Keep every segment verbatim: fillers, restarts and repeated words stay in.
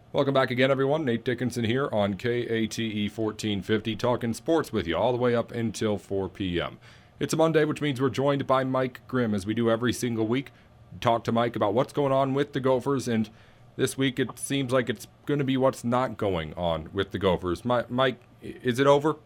Welcome back again, everyone. Nate Dickinson here on K A T E fourteen fifty, talking sports with you all the way up until four p.m. It's a Monday, which means we're joined by Mike Grimm, as we do every single week. Talk to Mike about what's going on with the Gophers, and this week it seems like it's going to be what's not going on with the Gophers. Mike, is it over?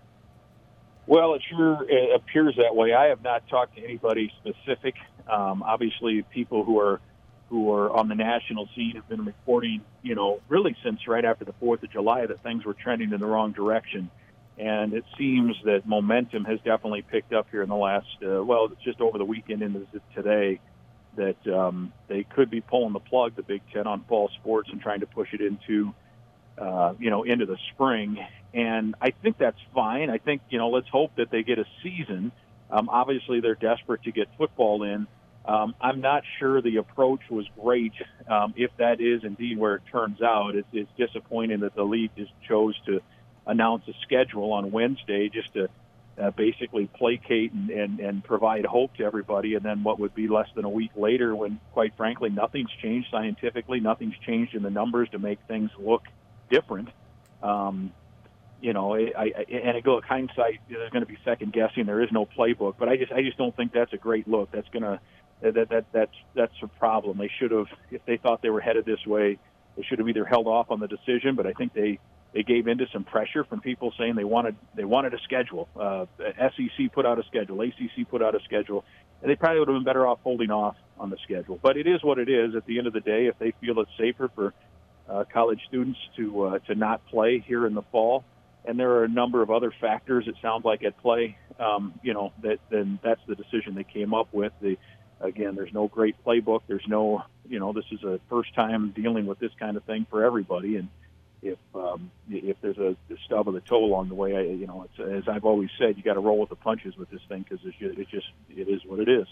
Well, it sure appears that way. I have not talked to anybody specific. Um, obviously, people who are who are on the national scene have been reporting, you know, really since right after the fourth of July that things were trending in the wrong direction. And it seems that momentum has definitely picked up here in the last, uh, well, just over the weekend into today, that um, they could be pulling the plug, the Big Ten, on fall sports and trying to push it into, uh, you know, into the spring. And I think that's fine. I think, you know, let's hope that they get a season. Um, obviously, they're desperate to get football in. Um, I'm not sure the approach was great. Um, if that is indeed where it turns out, it's, it's disappointing that the league just chose to announce a schedule on Wednesday just to uh, basically placate and, and, and provide hope to everybody. And then what would be less than a week later when, quite frankly, nothing's changed scientifically, nothing's changed in the numbers to make things look different. Um, you know, I, I, and I go hindsight, there's going to be second guessing. There is no playbook, but I just I just don't think that's a great look. That's going to That, that that's that's a problem. They should have, if they thought they were headed this way, they should have either held off on the decision. But I think they, they gave into some pressure from people saying they wanted they wanted a schedule. Uh, S E C put out a schedule, A C C put out a schedule, and they probably would have been better off holding off on the schedule. But it is what it is. At the end of the day, if they feel it's safer for uh, college students to uh, to not play here in the fall, and there are a number of other factors it sounds like at play, um, you know, that then that's the decision they came up with. The Again, there's no great playbook. There's no, you know, this is a first time dealing with this kind of thing for everybody. And if um, if there's a, a stub of the toe along the way, I, you know, it's, as I've always said, you got to roll with the punches with this thing because it's just, it just it is what it is.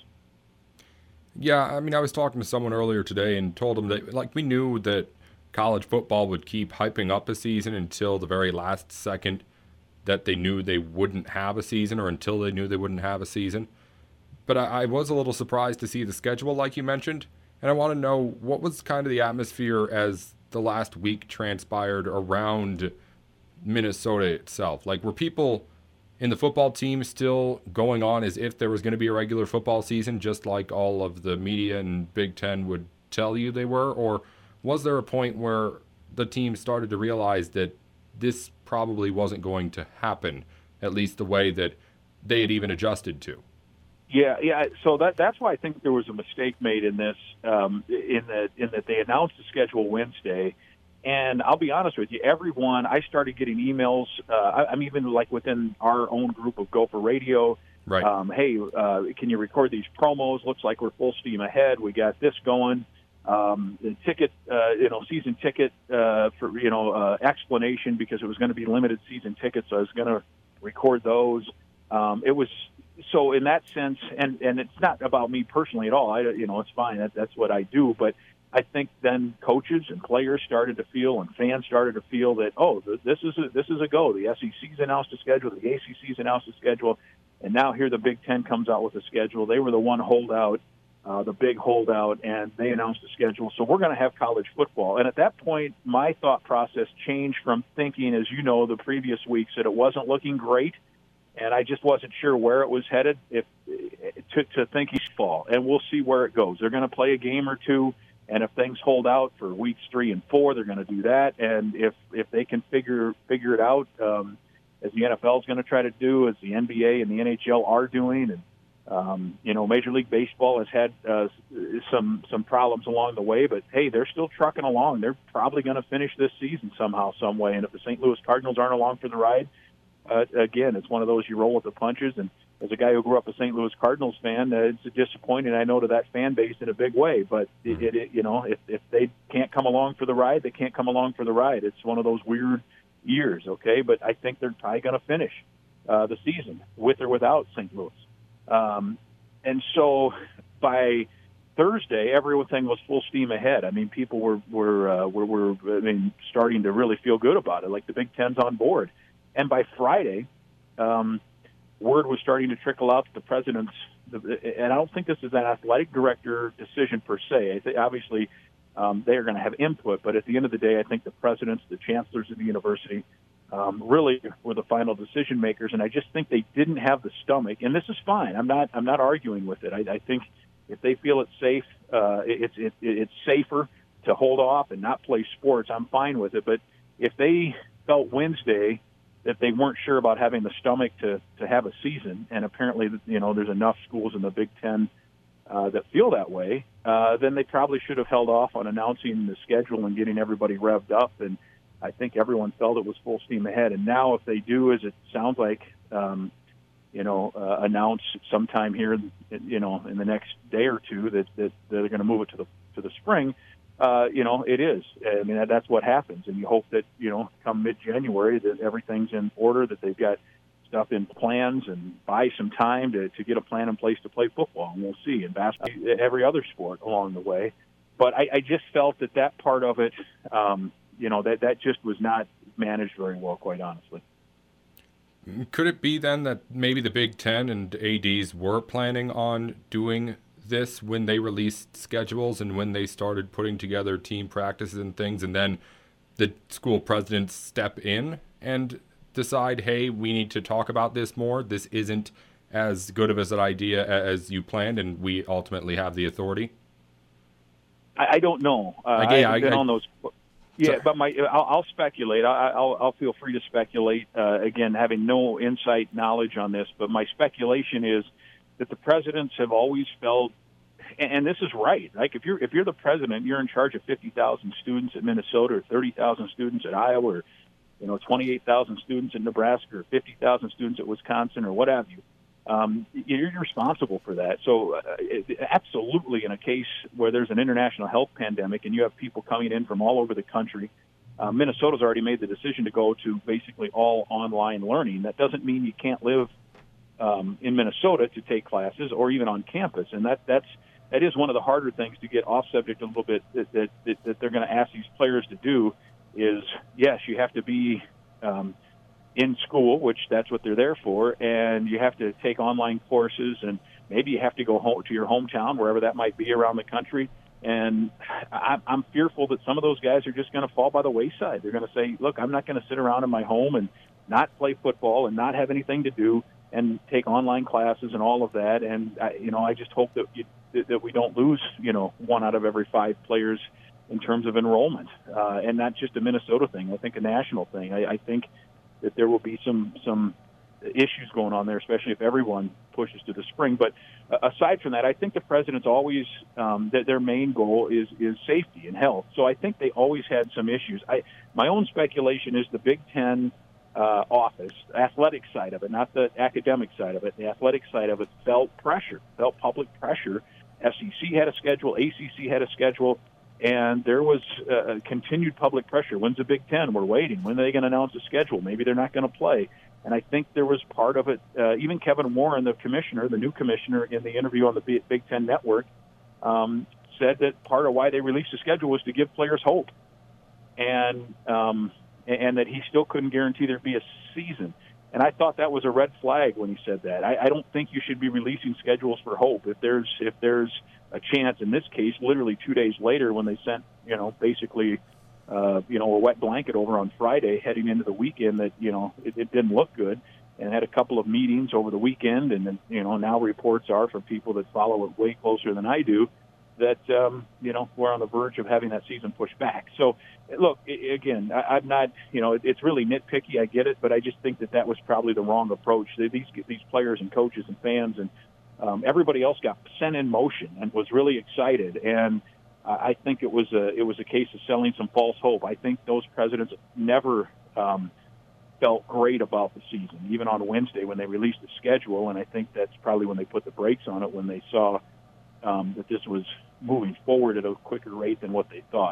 Yeah, I mean, I was talking to someone earlier today and told them that, like, we knew that college football would keep hyping up a season until the very last second that they knew they wouldn't have a season, or until they knew they wouldn't have a season. But I, I was a little surprised to see the schedule, like you mentioned, and I want to know what was kind of the atmosphere as the last week transpired around Minnesota itself. Like, were people in the football team still going on as if there was going to be a regular football season, just like all of the media and Big Ten would tell you they were? Or was there a point where the team started to realize that this probably wasn't going to happen, at least the way that they had even adjusted to? Yeah, yeah. So that that's why I think there was a mistake made in this, um, in that in that they announced the schedule Wednesday, and I'll be honest with you, everyone. I started getting emails. Uh, I, I'm even like within our own group of Gopher Radio. Right. Um, hey, uh, can you record these promos? Looks like we're full steam ahead. We got this going. Um, the ticket, uh, you know, season ticket uh, for you know uh, explanation because it was going to be limited season tickets. So I was going to record those. Um, it was. So in that sense, and, and it's not about me personally at all. I, you know, it's fine. That, that's what I do. But I think then coaches and players started to feel, and fans started to feel that, oh, this is a, this is a go. The S E C's announced a schedule. The A C C's announced a schedule. And now here the Big Ten comes out with a schedule. They were the one holdout, uh, the big holdout, and they announced a schedule. So we're going to have college football. And at that point, my thought process changed from thinking, as you know, the previous weeks that it wasn't looking great, and I just wasn't sure where it was headed, if to, to think he's fall. And we'll see where it goes. They're going to play a game or two, and if things hold out for weeks three and four, they're going to do that. And if if they can figure figure it out, um, as the N F L is going to try to do, as the N B A and the N H L are doing, and um, you know, Major League Baseball has had uh, some some problems along the way, but hey, they're still trucking along. They're probably going to finish this season somehow, some way. And if the Saint Louis Cardinals aren't along for the ride, Uh, again, it's one of those you roll with the punches. And as a guy who grew up a Saint Louis Cardinals fan, uh, it's disappointing, I know, to that fan base in a big way. But it, it, it, you know, if, if they can't come along for the ride, they can't come along for the ride. It's one of those weird years, okay? But I think they're probably going to finish uh, the season with or without Saint Louis. Um, and so by Thursday, everything was full steam ahead. I mean, people were were uh, were, were I mean, starting to really feel good about it, like the Big Ten's on board. And by Friday, um, word was starting to trickle out to the president's, and I don't think this is an athletic director decision per se. I think obviously um, they are going to have input. But at the end of the day, I think the presidents, the chancellors of the university, um, really were the final decision makers. And I just think they didn't have the stomach. And this is fine. I'm not. I'm not arguing with it. I, I think if they feel it's safe, uh, it's it, it's safer to hold off and not play sports. I'm fine with it. But if they felt Wednesday that they weren't sure about having the stomach to to have a season, and apparently, you know, there's enough schools in the Big Ten uh, that feel that way, uh, then they probably should have held off on announcing the schedule and getting everybody revved up. And I think everyone felt it was full steam ahead. And now, if they do, as it sounds like, um, you know, uh, announce sometime here, you know, in the next day or two that, that they're going to move it to the to the spring. Uh, you know, it is. I mean, that, that's what happens. And you hope that, you know, come mid-January that everything's in order, that they've got stuff in plans and buy some time to, to get a plan in place to play football. And we'll see in basketball, every other sport along the way. But I, I just felt that that part of it, um, you know, that, that just was not managed very well, quite honestly. Could it be then that maybe the Big Ten and A Ds were planning on doing this when they released schedules and when they started putting together team practices and things, and then the school presidents step in and decide, hey, we need to talk about this more. This isn't as good of an idea as you planned, and we ultimately have the authority? I, I don't know. Uh, I, I yeah, haven't been I, on those. Yeah, Sorry. but my I'll, I'll speculate. I, I'll, I'll feel free to speculate. Uh, again, having no insight knowledge on this, but my speculation is that the presidents have always felt, and this is right. Like if you're if you're the president, you're in charge of fifty thousand students at Minnesota, or thirty thousand students at Iowa, or you know twenty-eight thousand students in Nebraska, or fifty thousand students at Wisconsin, or what have you. Um, you're responsible for that. So uh, it, absolutely, in a case where there's an international health pandemic and you have people coming in from all over the country, uh, Minnesota's already made the decision to go to basically all online learning. That doesn't mean you can't live um, in Minnesota to take classes or even on campus, and that that's that is one of the harder things to get off subject a little bit that that, that, that they're going to ask these players to do is, yes, you have to be um, in school, which that's what they're there for, and you have to take online courses, and maybe you have to go home to your hometown, wherever that might be around the country. And I, I'm fearful that some of those guys are just going to fall by the wayside. They're going to say, look, I'm not going to sit around in my home and not play football and not have anything to do and take online classes and all of that. And, I, you know, I just hope that you, that we don't lose, you know, one out of every five players in terms of enrollment. Uh, and not just a Minnesota thing. I think a national thing. I, I think that there will be some some issues going on there, especially if everyone pushes to the spring. But uh, aside from that, I think the presidents always, um, that their main goal is is safety and health. So I think they always had some issues. I my own speculation is the Big Ten uh, office, athletic side of it, not the academic side of it, the athletic side of it, felt pressure, felt public pressure. S E C had a schedule, A C C had a schedule, and there was uh, continued public pressure. When's the Big Ten? We're waiting. When are they going to announce the schedule? Maybe they're not going to play. And I think there was part of it. Uh, even Kevin Warren, the commissioner, the new commissioner, in the interview on the Big Ten Network, um, said that part of why they released the schedule was to give players hope, and um, and that he still couldn't guarantee there'd be a season. And I thought that was a red flag when he said that. I, I don't think you should be releasing schedules for hope. If there's if there's a chance, in this case, literally two days later, when they sent, you know, basically, uh, you know, a wet blanket over on Friday heading into the weekend, that, you know, it, it didn't look good, and had a couple of meetings over the weekend. And then, you know, now reports are from people that follow it way closer than I do that, um, you know, we're on the verge of having that season pushed back. So, look, I, again, I, I'm not, you know, it, it's really nitpicky. I get it, but I just think that that was probably the wrong approach. These these players and coaches and fans and Um, everybody else got sent in motion and was really excited, and I think it was a it was a case of selling some false hope. I think those presidents never um, felt great about the season, even on Wednesday when they released the schedule, and I think that's probably when they put the brakes on it, when they saw um, that this was moving forward at a quicker rate than what they thought.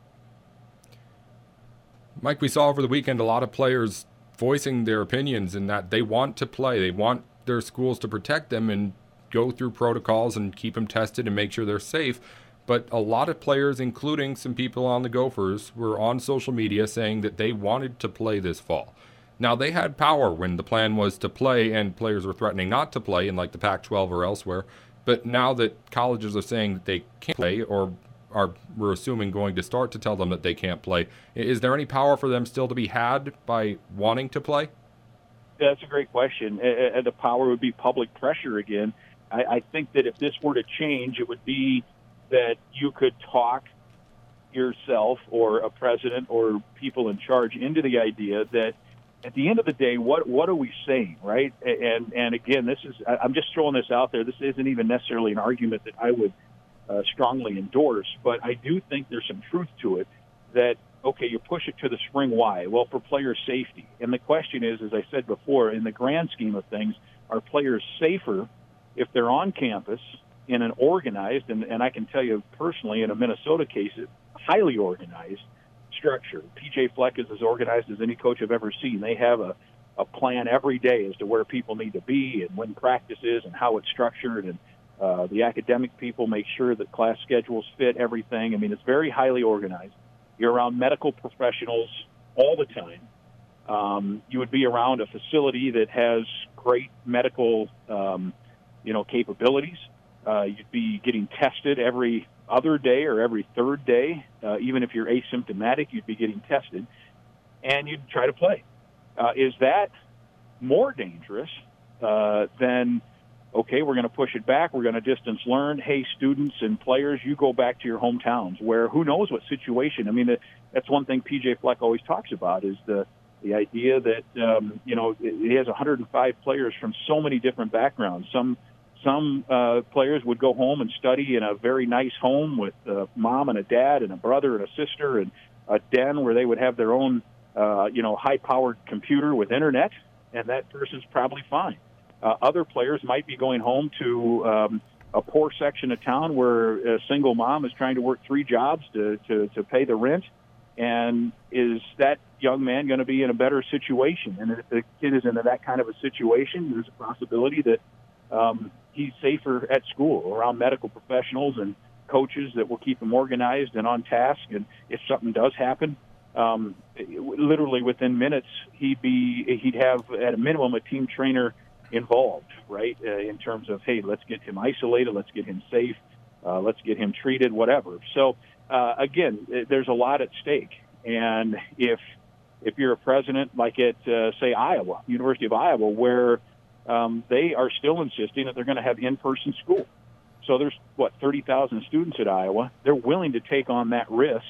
Mike, we saw over the weekend a lot of players voicing their opinions in that they want to play, they want their schools to protect them and go through protocols and keep them tested and make sure they're safe. But a lot of players, including some people on the Gophers, were on social media saying that they wanted to play this fall. Now, they had power when the plan was to play and players were threatening not to play in like the Pac twelve or elsewhere. But now that colleges are saying that they can't play or are, we're assuming, going to start to tell them that they can't play. Is there any power for them still to be had by wanting to play? Yeah, that's a great question. Uh, the power would be public pressure again. I, I think that if this were to change, it would be that you could talk yourself or a president or people in charge into the idea that at the end of the day, what what are we saying, right? And and again, this is I'm just throwing this out there. This isn't even necessarily an argument that I would uh, strongly endorse, but I do think there's some truth to it. That okay, you push it to the spring. Why? Well, for player safety. And the question is, as I said before, in the grand scheme of things, are players safer if they're on campus in an organized, and, and I can tell you personally, in a Minnesota case, it's highly organized structure. P J Fleck is as organized as any coach I've ever seen. They have a, a plan every day as to where people need to be and when practice is and how it's structured. And uh, the academic people make sure that class schedules fit everything. I mean, it's very highly organized. You're around medical professionals all the time. Um, you would be around a facility that has great medical, um, you know, capabilities. Uh, you'd be getting tested every other day or every third day. Uh, even if you're asymptomatic, you'd be getting tested, and you'd try to play. Uh, is that more dangerous uh, than, okay, we're going to push it back, we're going to distance learn, hey, students and players, you go back to your hometowns, where who knows what situation. I mean, that's one thing P J Fleck always talks about is the the idea that, um, you know, he has one hundred five players from so many different backgrounds. Some Some uh, players would go home and study in a very nice home with a mom and a dad and a brother and a sister and a den where they would have their own, uh, you know, high-powered computer with internet, and that person's probably fine. Uh, other players might be going home to um, a poor section of town where a single mom is trying to work three jobs to, to, to pay the rent, and is that young man going to be in a better situation? And if the kid is in that kind of a situation, there's a possibility that um, he's safer at school around medical professionals and coaches that will keep him organized and on task. And if something does happen, um, literally within minutes, he'd be he'd have at a minimum a team trainer involved, right? Uh, in terms of, hey, let's get him isolated, let's get him safe, uh, let's get him treated, whatever. So uh, again, there's a lot at stake. And if if you're a president like at uh, say Iowa, University of Iowa, where Um, they are still insisting that they're going to have in-person school. So there's, what, thirty thousand students at Iowa. They're willing to take on that risk.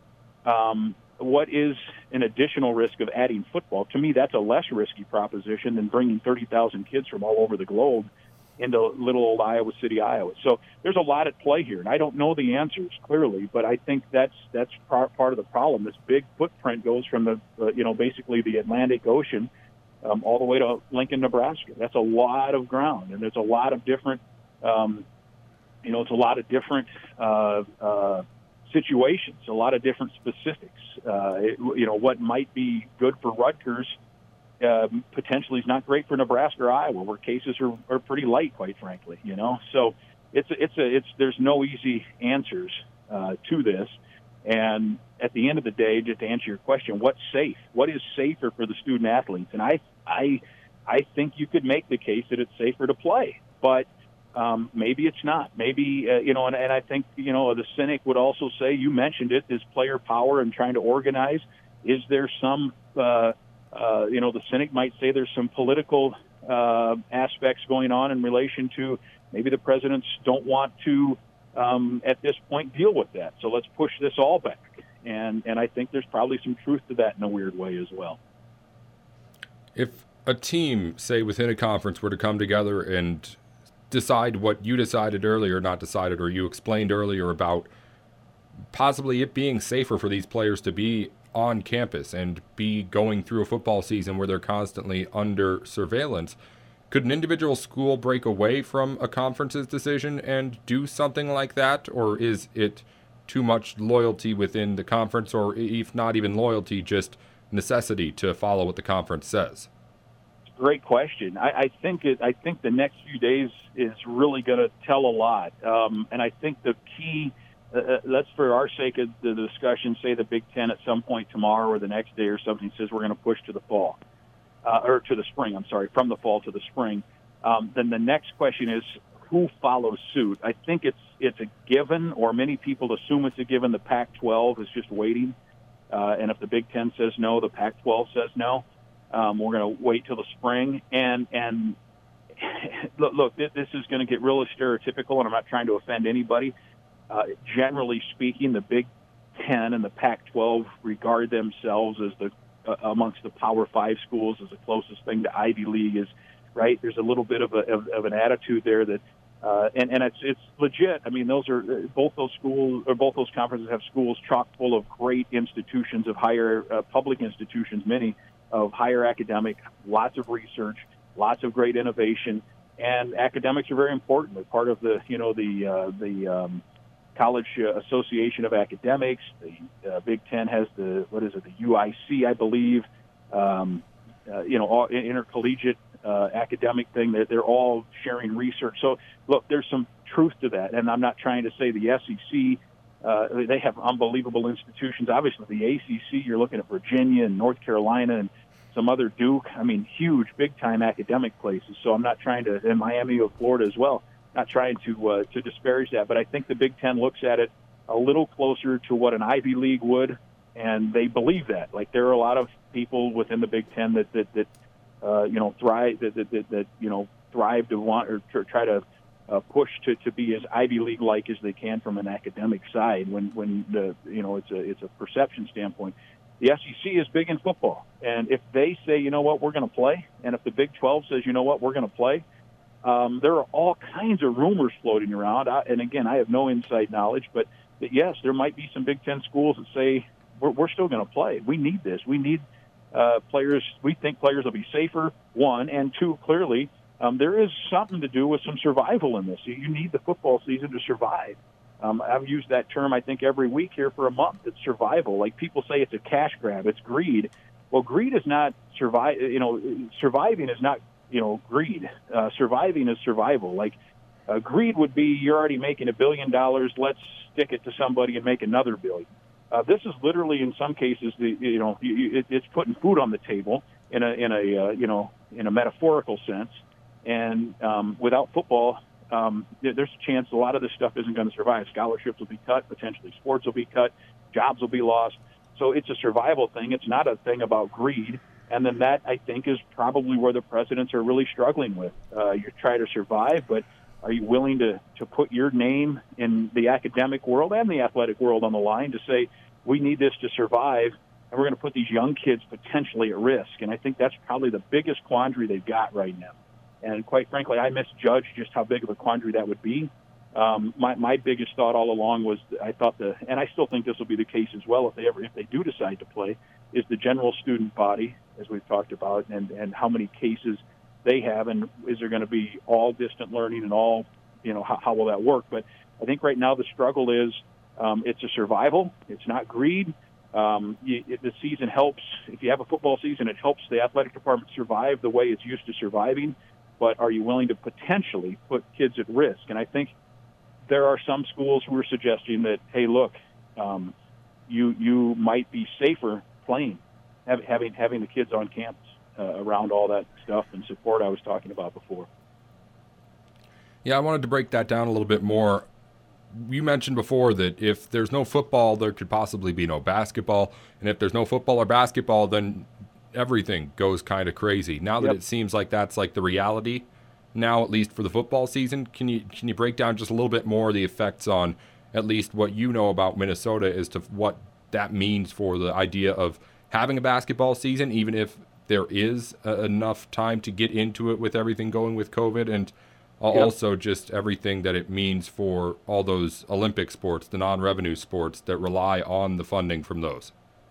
Um, what is an additional risk of adding football? To me, that's a less risky proposition than bringing thirty thousand kids from all over the globe into little old Iowa City, Iowa. So there's a lot at play here, and I don't know the answers clearly, but I think that's that's part of the problem. This big footprint goes from the, uh, you know, basically the Atlantic Ocean Um, all the way to Lincoln, Nebraska. That's a lot of ground, and there's a lot of different, um, you know, it's a lot of different uh, uh, situations, a lot of different specifics. Uh, it, you know, what might be good for Rutgers uh, potentially is not great for Nebraska or Iowa, where cases are, are pretty light, quite frankly. You know, so it's a, it's a it's there's no easy answers uh, to this. And at the end of the day, just to answer your question, what's safe? What is safer for the student athletes? And I, I, I think you could make the case that it's safer to play, but um, maybe it's not. Maybe uh, you know, and, and I think you know the cynic would also say, you mentioned it, is player power and trying to organize. Is there some, uh, uh, you know, the cynic might say there's some political uh, aspects going on in relation to maybe the presidents don't want to. Um, at this point, deal with that. So let's push this all back. And and I think there's probably some truth to that in a weird way as well. If a team, say within a conference, were to come together and decide what you decided earlier, not decided, or you explained earlier about possibly it being safer for these players to be on campus and be going through a football season where they're constantly under surveillance, could an individual school break away from a conference's decision and do something like that? Or is it too much loyalty within the conference, or if not even loyalty, just necessity to follow what the conference says? Great question. I, I think it, I think the next few days is really going to tell a lot. Um, and I think the key, uh, let's for our sake of the discussion, say the Big Ten at some point tomorrow or the next day or something says we're going to push to the fall. Uh, or to the spring, I'm sorry, from the fall to the spring, um, then the next question is, who follows suit. I think it's it's a given, or many people assume it's a given. The Pac twelve is just waiting, uh, and if the Big Ten says no, the Pac twelve says no. Um, we're going to wait till the spring, and and look, look, this is going to get really stereotypical, and I'm not trying to offend anybody. Uh, generally speaking, the Big Ten and the Pac twelve regard themselves as the uh, amongst the Power Five schools as the closest thing to Ivy League is. Right, there's a little bit of a of, of an attitude there that, uh, and and it's it's legit. I mean, those are both those schools or both those conferences have schools chock full of great institutions of higher uh, public institutions, many of higher academic, lots of research, lots of great innovation, and academics are very important. They're part of the you know the uh, the um, College Association of Academics. The uh, Big Ten has the what is it the U I C, I believe. Um, uh, you know, all, intercollegiate. Uh, academic thing that they're all sharing research. So, look, there's some truth to that, and I'm not trying to say the S E C. Uh, they have unbelievable institutions. Obviously, the A C C. You're looking at Virginia and North Carolina and some other Duke. I mean, huge, big-time academic places. So I'm not trying to, and Miami of Florida as well. Not trying to uh, to disparage that, but I think the Big Ten looks at it a little closer to what an Ivy League would, and they believe that. Like there are a lot of people within the Big Ten that that that. Uh, you know, thrive that, that, that, that you know thrive to want or to try to uh, push to, to be as Ivy League like as they can from an academic side. When when the you know it's a it's a perception standpoint. The S E C is big in football, and if they say you know what we're going to play, and if the Big twelve says you know what we're going to play, um, there are all kinds of rumors floating around. I, and again, I have no inside knowledge, but, but yes, there might be some Big Ten schools that say we're, we're still going to play. We need this. We need. Uh, players, we think players will be safer, one, and two, clearly, um, there is something to do with some survival in this. You, you need the football season to survive. Um, I've used that term, I think, every week here for a month. It's survival. Like people say it's a cash grab. It's greed. Well, greed is not survive. You know, surviving is not, you know, greed. Uh, surviving is survival. Like uh, greed would be you're already making a billion dollars. Let's stick it to somebody and make another billion. Uh, this is literally, in some cases, the you know, you, it, it's putting food on the table in a in a uh, you know in a metaphorical sense. And um, without football, um, there's a chance a lot of this stuff isn't going to survive. Scholarships will be cut, potentially sports will be cut, jobs will be lost. So it's a survival thing. It's not a thing about greed. And then that, I think, is probably where the presidents are really struggling with. Uh, you're trying to survive, but are you willing to, to put your name in the academic world and the athletic world on the line to say, we need this to survive, and we're going to put these young kids potentially at risk? And I think that's probably the biggest quandary they've got right now. And quite frankly, I misjudged just how big of a quandary that would be. Um, my, my biggest thought all along was I thought the, and I still think this will be the case as well if they ever, if they do decide to play, is the general student body, as we've talked about, and, and how many cases they have, and is there going to be all distant learning and all, you know, how, how will that work? But I think right now the struggle is um, it's a survival. It's not greed. Um, you, it, the season helps. If you have a football season, it helps the athletic department survive the way it's used to surviving. But are you willing to potentially put kids at risk? And I think there are some schools who are suggesting that, hey, look, um, you you might be safer playing, have, having having the kids on campus. Uh, around all that stuff and support I was talking about before. Yeah, I wanted to break that down a little bit more. You mentioned before that if there's no football, there could possibly be no basketball. And if there's no football or basketball, then everything goes kind of crazy. Now that Yep. it seems like that's like the reality now, at least for the football season, can you can you break down just a little bit more the effects on at least what you know about Minnesota as to what that means for the idea of having a basketball season, even if there is uh, enough time to get into it with everything going with COVID, and uh, Yep. also just everything that it means for all those Olympic sports, the non-revenue sports that rely on the funding from those.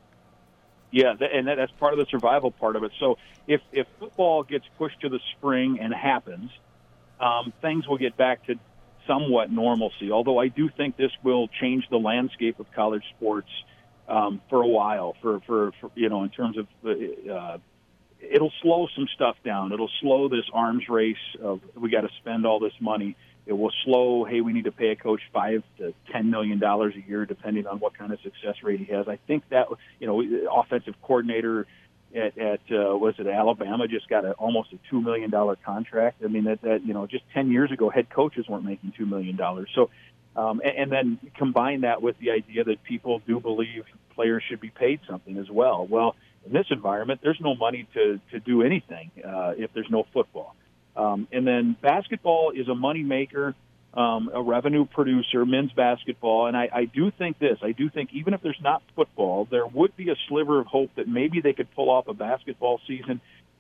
Yeah, th- and that, that's part of the survival part of it. So if, if football gets pushed to the spring and happens, um, things will get back to somewhat normalcy, although I do think this will change the landscape of college sports um, for a while, for, for, for, you know, in terms of uh, it'll slow some stuff down. It'll slow this arms race of we got to spend all this money. It will slow, hey, we need to pay a coach five to ten million dollars a year, depending on what kind of success rate he has. I think that, you know, offensive coordinator, at, at uh, was it Alabama just got a, almost a two million dollar contract. I mean that that you know just ten years ago head coaches weren't making two million dollars. So um, and, and then combine that with the idea that people do believe players should be paid something as well. Well, in this environment, there's no money to to do anything uh, if there's no football. Um, and then basketball is a money maker. Um, a revenue producer, men's basketball, and I, I do think this. I do think even if there's not football, there would be a sliver of hope that maybe they could pull off a basketball season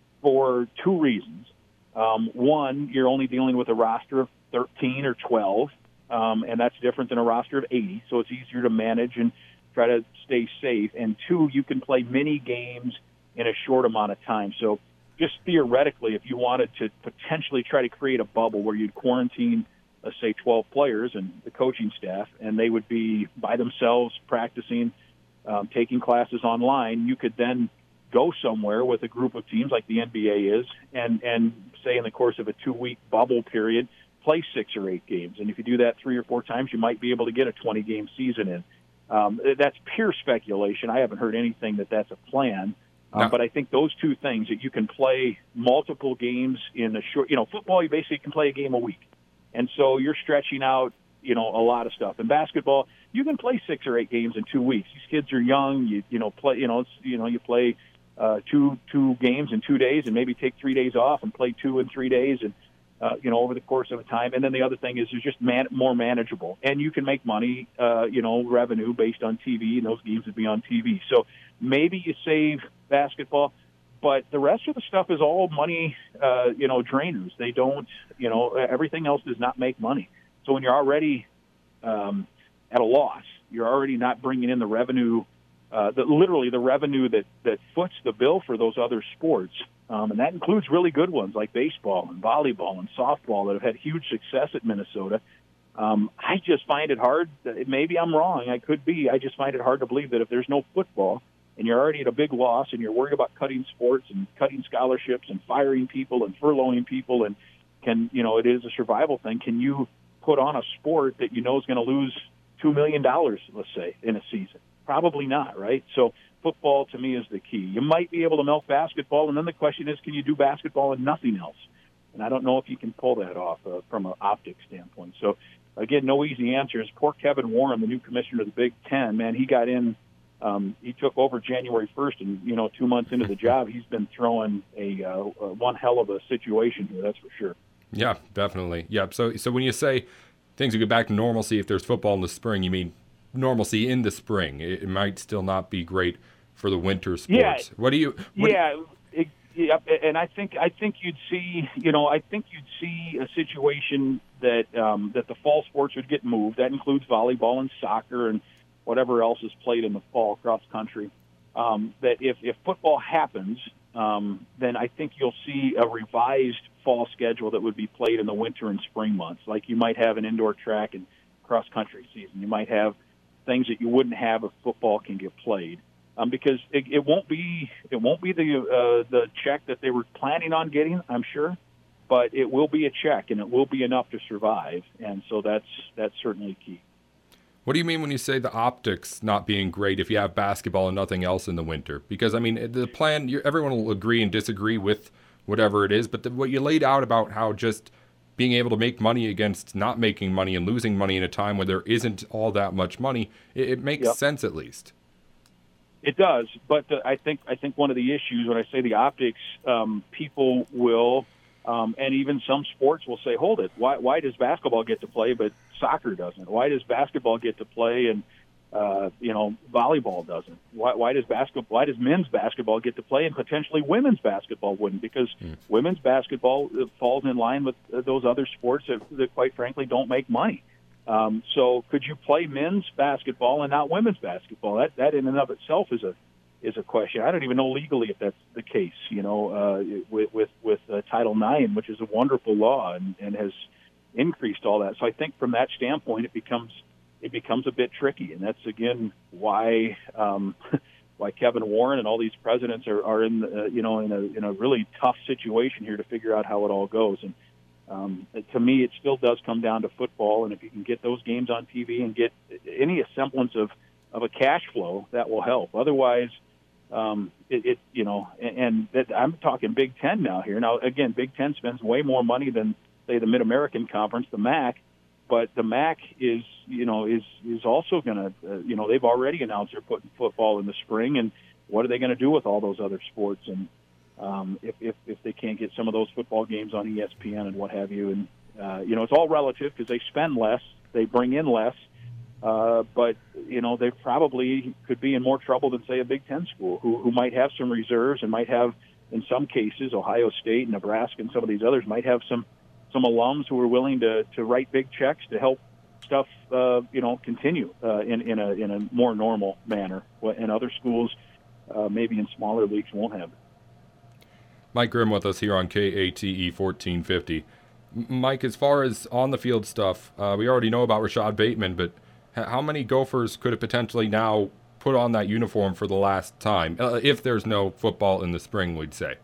for two reasons. Um, one, you're only dealing with a roster of thirteen or twelve, um, and that's different than a roster of eighty, so it's easier to manage and try to stay safe. And two, you can play many games in a short amount of time. So just theoretically, if you wanted to potentially try to create a bubble where you'd quarantine let's say twelve players and the coaching staff, and they would be by themselves practicing, um, taking classes online, you could then go somewhere with a group of teams like the N B A is and, and say in the course of a two-week bubble period, play six or eight games. And if you do that three or four times, you might be able to get a twenty-game season in. Um, that's pure speculation. I haven't heard anything that that's a plan. Um, no. But I think those two things, that you can play multiple games in a short, you know, football, you basically can play a game a week. And so you're stretching out, you know, a lot of stuff. In basketball, you can play six or eight games in two weeks. These kids are young. You you know play you know it's, you know you play uh, two two games in two days, and maybe take three days off and play two in three days, and uh, you know over the course of a time. And then the other thing is, it's just man, more manageable, and you can make money, uh, you know, revenue based on T V, and those games would be on T V. So maybe you save basketball. But the rest of the stuff is all money, uh, you know, drainers. They don't, you know, everything else does not make money. So when you're already um, at a loss, you're already not bringing in the revenue, uh, the, literally the revenue that, that foots the bill for those other sports. Um, and that includes really good ones like baseball and volleyball and softball that have had huge success at Minnesota. Um, I just find it hard. Maybe I'm wrong. I could be. I just find it hard to believe that if there's no football, and you're already at a big loss, and you're worried about cutting sports and cutting scholarships and firing people and furloughing people, and can, you know, it is a survival thing. Can you put on a sport that you know is going to lose two million dollars, let's say, in a season? Probably not, right? So football, to me, is the key. You might be able to milk basketball, and then the question is, can you do basketball and nothing else? And I don't know if you can pull that off uh, from an optics standpoint. So, again, no easy answers. Poor Kevin Warren, the new commissioner of the Big Ten, man, he got in Um, he took over January first, and, you know, two months into the job, he's been throwing a, uh, one hell of a situation here, that's for sure. Yeah, definitely. Yeah, so so when you say things will get back to normalcy if there's football in the spring, you mean normalcy in the spring. It, it might still not be great for the winter sports. Yeah, what do you... What yeah, do you, it, yeah, and I think I think you'd see, you know, I think you'd see a situation that um, that the fall sports would get moved. That includes volleyball and soccer and whatever else is played in the fall, cross country, um, that if, if football happens, um, then I think you'll see a revised fall schedule that would be played in the winter and spring months. Like you might have an indoor track and cross country season. You might have things that you wouldn't have if football can get played, um, because it, it won't be it won't be the uh, the check that they were planning on getting, I'm sure, but it will be a check, and it will be enough to survive, and so that's that's certainly key. What do you mean when you say the optics not being great if you have basketball and nothing else in the winter? Because, I mean, the plan, you, everyone will agree and disagree with whatever it is, but the, what you laid out about how just being able to make money against not making money and losing money in a time where there isn't all that much money, it, it makes yep. sense at least. It does, but the, I think I think one of the issues when I say the optics, um, people will, um, and even some sports will say, hold it, why, why does basketball get to play but soccer doesn't? Why does basketball get to play and uh, you know volleyball doesn't? Why, why does basketball? Why does men's basketball get to play and potentially women's basketball wouldn't? Because mm. women's basketball falls in line with those other sports that, that quite frankly don't make money. Um, so could you play men's basketball and not women's basketball? That that in and of itself is a is a question. I don't even know legally if that's the case. You know, uh, with with, with uh, Title nine, which is a wonderful law and, and has increased all that. So I think from that standpoint, it becomes it becomes a bit tricky, and that's again why um, why Kevin Warren and all these presidents are, are in the, uh, you know in a in a really tough situation here to figure out how it all goes. And um, to me, it still does come down to football, and if you can get those games on T V and get any semblance of of a cash flow, that will help. Otherwise, Um, it, it, you know, and, and that, I'm talking Big Ten now here. Now, again, Big Ten spends way more money than, say, the Mid-American Conference, the M A C, but the M A C is, you know, is is also going to, uh, you know, they've already announced they're putting football in the spring, and what are they going to do with all those other sports? And um, if, if if they can't get some of those football games on E S P N and what have you, and uh, you know, it's all relative because they spend less, they bring in less. Uh, but, you know, they probably could be in more trouble than, say, a Big Ten school who, who might have some reserves and might have, in some cases, Ohio State, Nebraska, and some of these others might have some, some alums who are willing to, to write big checks to help stuff, uh, you know, continue uh, in, in, a, in a more normal manner. And other schools, uh, maybe in smaller leagues, won't have it. Mike Grimm with us here on K A T E fourteen fifty. Mike, as far as on-the-field stuff, uh, we already know about Rashad Bateman, but how many Gophers could it potentially now put on that uniform for the last time, uh, if there's no football in the spring, we'd say?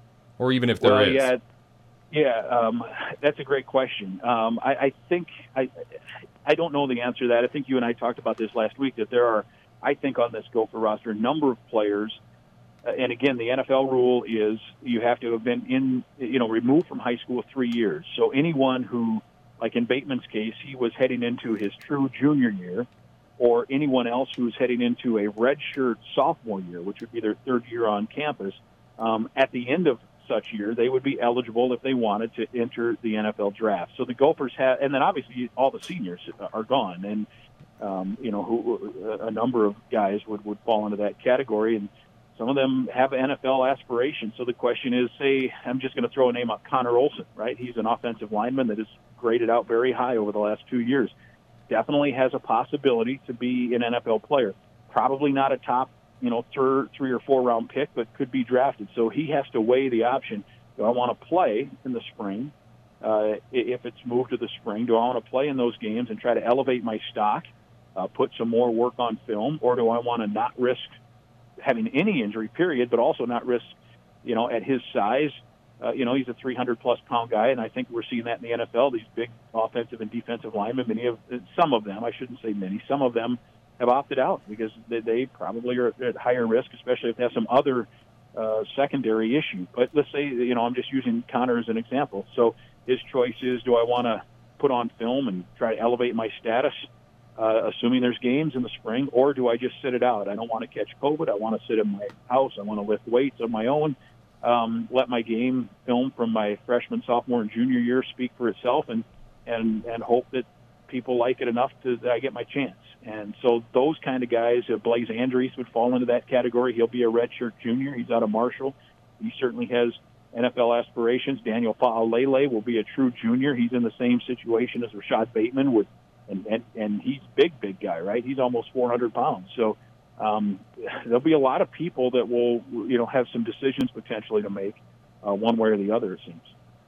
Or even if there well, is? Yeah, yeah um, that's a great question. Um, I, I think I, I don't know the answer to that. I think you and I talked about this last week, that there are, I think, on this Gopher roster, a number of players. Uh, and, again, the N F L rule is you have to have been in, you know, removed from high school three years. So anyone who, like in Bateman's case, he was heading into his true junior year, or anyone else who's heading into a redshirt sophomore year, which would be their third year on campus. Um, at the end of such year, they would be eligible if they wanted to enter the N F L draft. So the Gophers have, and then obviously all the seniors are gone, and um, you know, who, a number of guys would, would fall into that category, and some of them have N F L aspirations. So the question is, say, I'm just going to throw a name out, Connor Olson, right? He's an offensive lineman that is graded out very high over the last two years. Definitely has a possibility to be an N F L player. Probably not a top, you know, third, three or four round pick, but could be drafted. So he has to weigh the option. Do I want to play in the spring? Uh, if it's moved to the spring, do I want to play in those games and try to elevate my stock, uh, put some more work on film, or do I want to not risk having any injury, period, but also not risk, you know, at his size? Uh, you know, he's a three hundred plus pound guy, and I think we're seeing that in the N F L. These big offensive and defensive linemen, many of some of them, I shouldn't say many, some of them have opted out because they, they probably are at higher risk, especially if they have some other uh, secondary issue. But let's say, you know, I'm just using Connor as an example. So his choice is, do I want to put on film and try to elevate my status, uh, assuming there's games in the spring, or do I just sit it out? I don't want to catch COVID. I want to sit in my house. I want to lift weights on my own. Um, let my game film from my freshman, sophomore, and junior year speak for itself, and and and hope that people like it enough to that I get my chance. And so those kind of guys, uh, Blaze Andrews would fall into that category. He'll be a redshirt junior. He's out of Marshall. He certainly has N F L aspirations. Daniel Fa'alele will be a true junior. He's in the same situation as Rashad Bateman, with, and, and and he's big, big guy, right? He's almost four hundred pounds. So um, there'll be a lot of people that will, you know, have some decisions potentially to make, uh, one way or the other, it seems.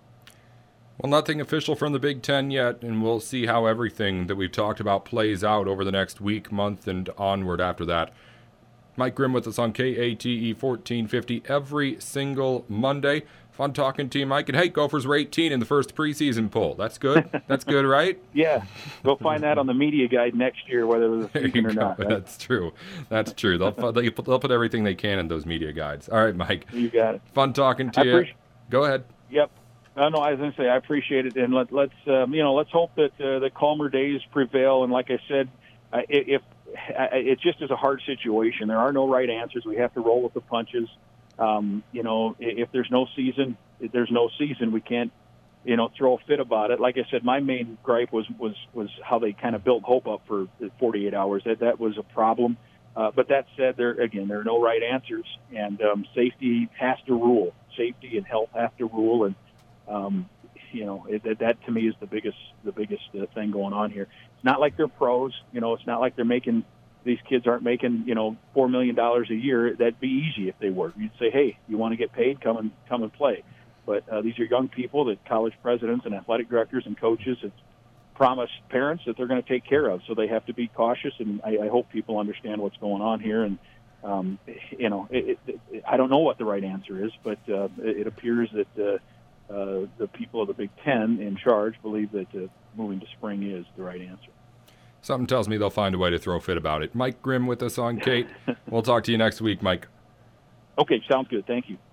Well, nothing official from the Big Ten yet, and we'll see how everything that we've talked about plays out over the next week, month, and onward after that. Mike Grimm with us on K A T E fourteen fifty every single Monday. Fun talking to you, Mike. And hey, Gophers were eighteen in the first preseason poll. That's good. That's good, right? Yeah. Go find that on the media guide next year, whether it was a season or not. Right? That's true. That's true. They'll, they'll put everything they can in those media guides. All right, Mike. You got it. Fun talking to I you. Appreciate- Go ahead. Yep. No, no, I was going to say I appreciate it, and let, let's um, you know let's hope that uh, the calmer days prevail. And like I said, uh, if uh, it just is a hard situation, there are no right answers. We have to roll with the punches. Um, you know, if there's no season, if there's no season. We can't, you know, throw a fit about it. Like I said, my main gripe was was was how they kind of built hope up for forty-eight hours. That that was a problem. Uh, but that said, there again, there are no right answers, and um, safety has to rule. Safety and health have to rule, and um, you know it, that, that to me is the biggest the biggest uh, thing going on here. It's not like they're pros, you know. It's not like they're making these kids aren't making you know four million dollars a year. That'd be easy if they were. You'd say, hey, you want to get paid? Come and come and play. But uh, these are young people that college presidents and athletic directors and coaches have promised parents that they're going to take care of. So they have to be cautious, and I, I hope people understand what's going on here. And um, you know, it, it, it, I don't know what the right answer is, but uh, it, it appears that uh, uh, the people of the Big Ten in charge believe that uh, moving to spring is the right answer. Something tells me they'll find a way to throw a fit about it. Mike Grimm with us on Kate. We'll talk to you next week, Mike. Okay, sounds good. Thank you.